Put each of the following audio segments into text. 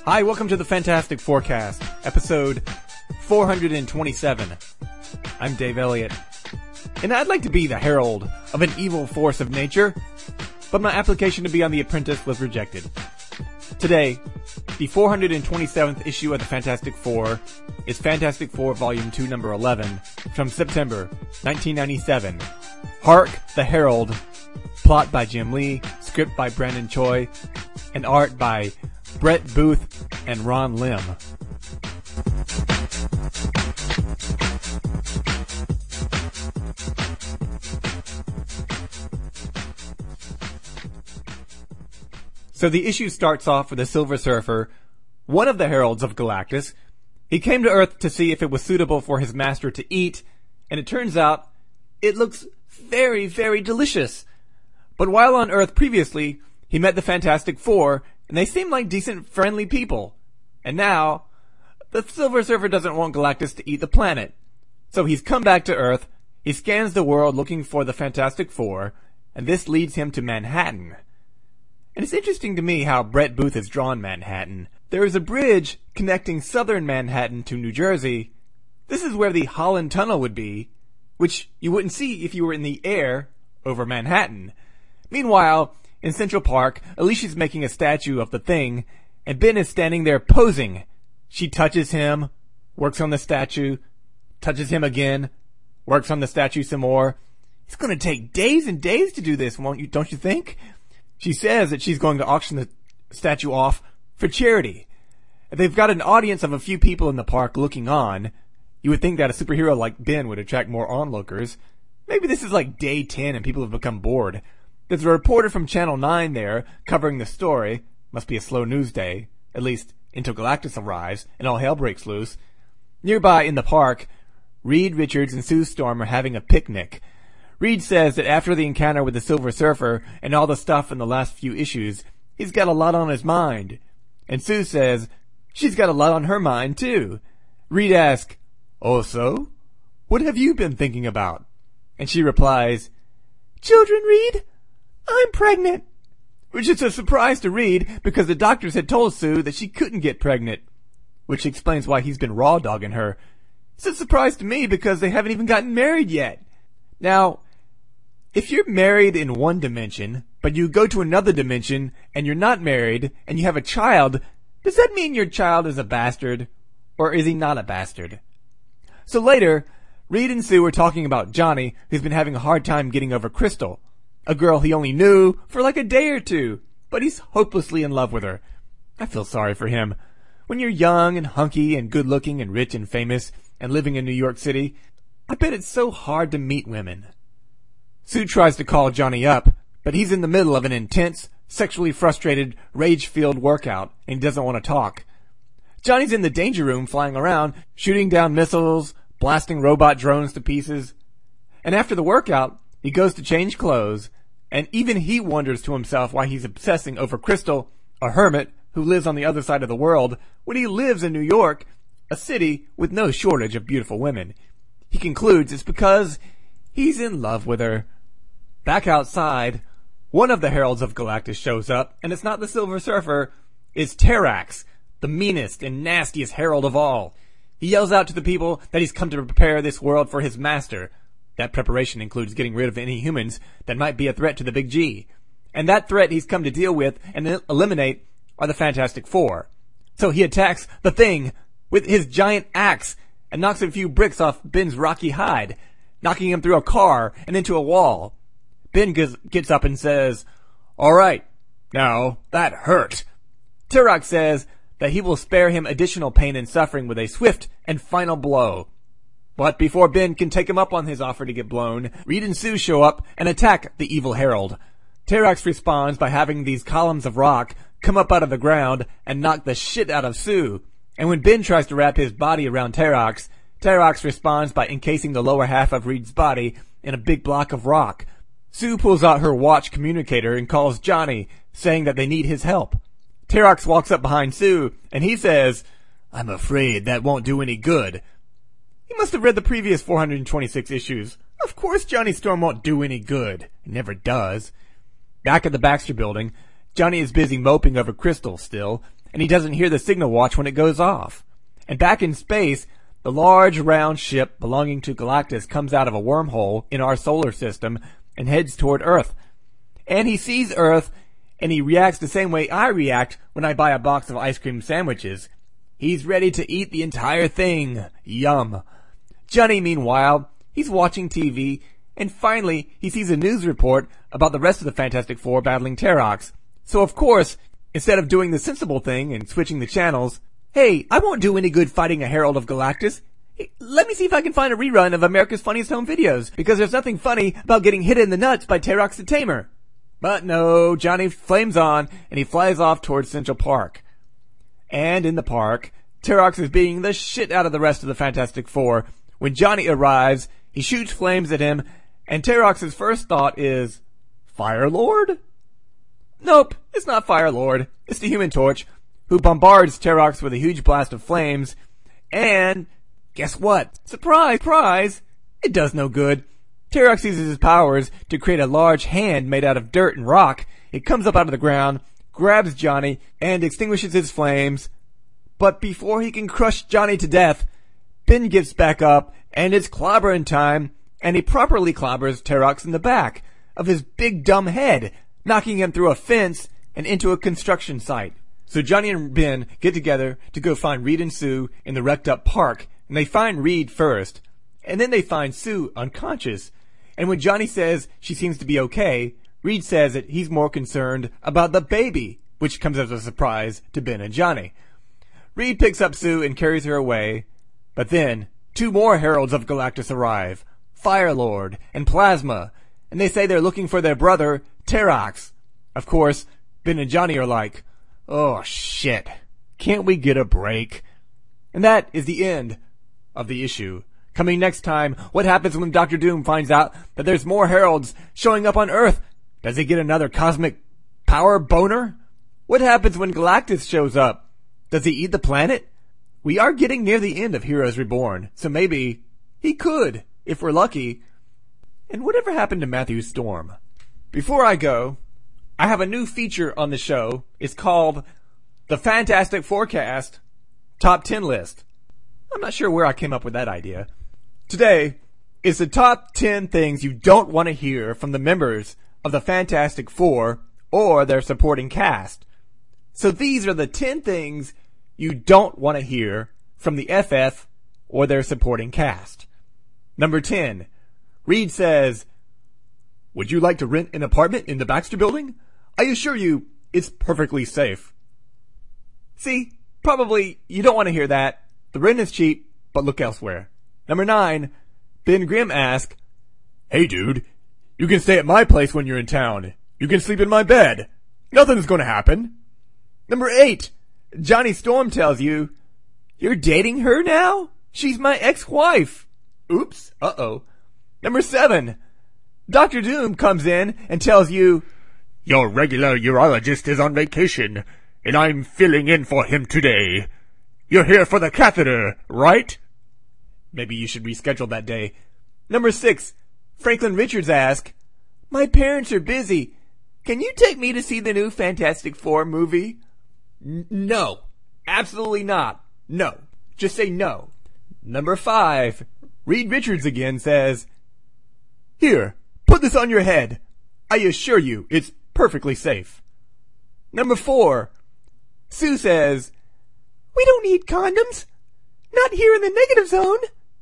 Hi, welcome to the Fantastic Forecast, episode 427. I'm Dave Elliott, and I'd like to be the herald of an evil force of nature, but my application to be on The Apprentice was rejected. Today, the 427th issue of the Fantastic Four is Fantastic Four Volume 2, Number 11, from September 1997. Hark the Herald, plot by Jim Lee, script by Brandon Choi, and art by Brett Booth and Ron Lim. So the issue starts off with the Silver Surfer, one of the heralds of Galactus. He came to Earth to see if it was suitable for his master to eat, and it turns out it looks very, very delicious. But while on Earth previously, he met the Fantastic Four, and they seemed like decent, friendly people. And now, the Silver Surfer doesn't want Galactus to eat the planet. So he's come back to Earth, he scans the world looking for the Fantastic Four, and this leads him to Manhattan. And it's interesting to me how Brett Booth has drawn Manhattan. There is a bridge connecting southern Manhattan to New Jersey. This is where the Holland Tunnel would be, which you wouldn't see if you were in the air over Manhattan. Meanwhile, in Central Park, Alicia's making a statue of the Thing, and Ben is standing there posing. She touches him, works on the statue, touches him again, works on the statue some more. It's gonna take days and days to do this, don't you think? She says that she's going to auction the statue off for charity. They've got an audience of a few people in the park looking on. You would think that a superhero like Ben would attract more onlookers. Maybe this is like day 10 and people have become bored. There's a reporter from Channel 9 there covering the story. Must be a slow news day, at least until Galactus arrives and all hell breaks loose. Nearby in the park, Reed Richards and Sue Storm are having a picnic. Reed says that after the encounter with the Silver Surfer and all the stuff in the last few issues, he's got a lot on his mind. And Sue says she's got a lot on her mind too. Reed asks, "Oh, so? What have you been thinking about?" And she replies, "Children, Reed, I'm pregnant." Which is a surprise to Reed because the doctors had told Sue that she couldn't get pregnant. Which explains why he's been raw dogging her. It's a surprise to me because they haven't even gotten married yet. Now, if you're married in one dimension, but you go to another dimension and you're not married and you have a child, does that mean your child is a bastard? Or is he not a bastard? So later, Reed and Sue are talking about Johnny, who's been having a hard time getting over Crystal, a girl he only knew for like a day or two, but he's hopelessly in love with her. I feel sorry for him. When you're young and hunky and good looking and rich and famous and living in New York City, I bet it's so hard to meet women. Sue tries to call Johnny up, but he's in the middle of an intense, sexually frustrated, rage-filled workout, and he doesn't want to talk. Johnny's in the danger room flying around, shooting down missiles, blasting robot drones to pieces. And after the workout, he goes to change clothes, and even he wonders to himself why he's obsessing over Crystal, a hermit who lives on the other side of the world, when he lives in New York, a city with no shortage of beautiful women. He concludes it's because he's in love with her. Back outside, one of the heralds of Galactus shows up, and it's not the Silver Surfer, it's Terrax, the meanest and nastiest herald of all. He yells out to the people that he's come to prepare this world for his master. That preparation includes getting rid of any humans that might be a threat to the Big G. And that threat he's come to deal with and eliminate are the Fantastic Four. So he attacks the Thing with his giant axe and knocks a few bricks off Ben's rocky hide, knocking him through a car and into a wall. Ben gets up and says, "All right, now that hurt." Terrax says that he will spare him additional pain and suffering with a swift and final blow. But before Ben can take him up on his offer to get blown, Reed and Sue show up and attack the evil herald. Terrax responds by having these columns of rock come up out of the ground and knock the shit out of Sue. And when Ben tries to wrap his body around Terrax, Terrax responds by encasing the lower half of Reed's body in a big block of rock. Sue pulls out her watch communicator and calls Johnny, saying that they need his help. Terrax walks up behind Sue, and he says, "I'm afraid that won't do any good." He must have read the previous 426 issues. Of course Johnny Storm won't do any good. It never does. Back at the Baxter building, Johnny is busy moping over Crystal still, and he doesn't hear the signal watch when it goes off. And back in space, the large round ship belonging to Galactus comes out of a wormhole in our solar system and heads toward Earth. And he sees Earth, and he reacts the same way I react when I buy a box of ice cream sandwiches. He's ready to eat the entire thing. Yum. Johnny, meanwhile, he's watching TV, and finally he sees a news report about the rest of the Fantastic Four battling Terrox. So of course, instead of doing the sensible thing and switching the channels, hey, I won't do any good fighting a Herald of Galactus. Hey, let me see if I can find a rerun of America's Funniest Home Videos, because there's nothing funny about getting hit in the nuts by Terrox the Tamer. But no, Johnny flames on, and he flies off towards Central Park. And in the park, Terrox is beating the shit out of the rest of the Fantastic Four. When Johnny arrives, he shoots flames at him, and Terrox's first thought is, Fire-Lord? Nope, it's not Fire-Lord. It's the Human Torch, who bombards Terrox with a huge blast of flames. And guess what? Surprise, surprise! It does no good. Terrox uses his powers to create a large hand made out of dirt and rock. It comes up out of the ground, grabs Johnny, and extinguishes his flames. But before he can crush Johnny to death, Ben gets back up, and it's clobbering time, and he properly clobbers Terrox in the back of his big dumb head, knocking him through a fence and into a construction site. So Johnny and Ben get together to go find Reed and Sue in the wrecked up park, and they find Reed first, and then they find Sue unconscious. And when Johnny says she seems to be okay, Reed says that he's more concerned about the baby, which comes as a surprise to Ben and Johnny. Reed picks up Sue and carries her away, but then 2 more Heralds of Galactus arrive, Fire-Lord and Plasma, and they say they're looking for their brother, Terrox. Of course, Ben and Johnny are like, oh shit, can't we get a break? And that is the end of the issue. Coming next time, what happens when Dr. Doom finds out that there's more Heralds showing up on Earth? Does he get another cosmic power boner? What happens when Galactus shows up? Does he eat the planet? We are getting near the end of Heroes Reborn, so maybe he could, if we're lucky. And whatever happened to Matthew Storm? Before I go, I have a new feature on the show. It's called the Fantastic Forecast Top 10 List. I'm not sure where I came up with that idea. Today is the top 10 things you don't want to hear from the members of the Fantastic Four or their supporting cast. So these are the 10 things you don't want to hear from the FF or their supporting cast. Number 10. Reed says, would you like to rent an apartment in the Baxter Building? I assure you, it's perfectly safe. See, probably you don't want to hear that. The rent is cheap, but look elsewhere. Number 9. Ben Grimm asks, hey dude, you can stay at my place when you're in town. You can sleep in my bed. Nothing's gonna happen. Number 8. Johnny Storm tells you, you're dating her now? She's my ex-wife. Oops, uh-oh. Number 7. Dr. Doom comes in and tells you, your regular urologist is on vacation, and I'm filling in for him today. You're here for the catheter, right? Maybe you should reschedule that day. Number 6. Franklin Richards asks, my parents are busy. Can you take me to see the new Fantastic Four movie? No. Absolutely not. No. Just say no. Number 5. Reed Richards again says, here, put this on your head. I assure you, it's perfectly safe. Number 4. Sue says, we don't need condoms. Not here in the negative zone.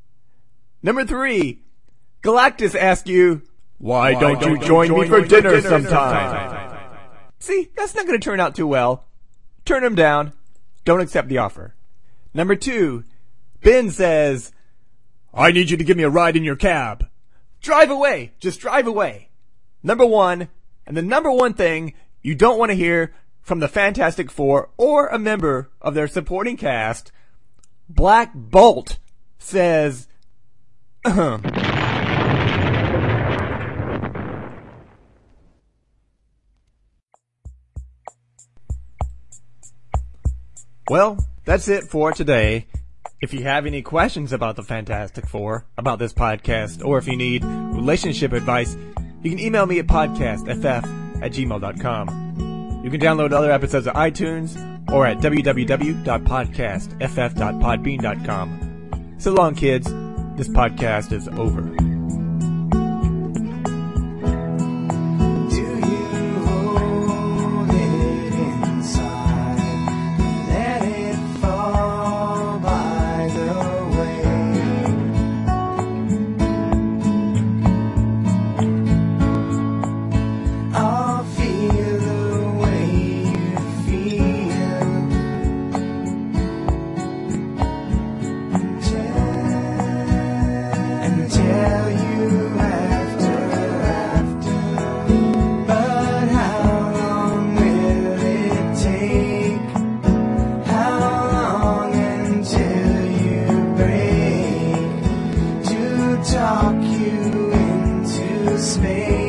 Number 3. Galactus asks you, why don't you join me for dinner sometime? See, that's not going to turn out too well. Turn him down. Don't accept the offer. Number 2. Ben says, I need you to give me a ride in your cab. Drive away. Just drive away. Number 1, and the number 1 thing you don't want to hear from the Fantastic Four or a member of their supporting cast, Black Bolt says, well, that's it for today. If you have any questions about the Fantastic Four, about this podcast, or if you need relationship advice, you can email me at podcastff@gmail.com. You can download other episodes of iTunes or at www.podcastff.podbean.com. So long, kids. This podcast is over. Talk you into space.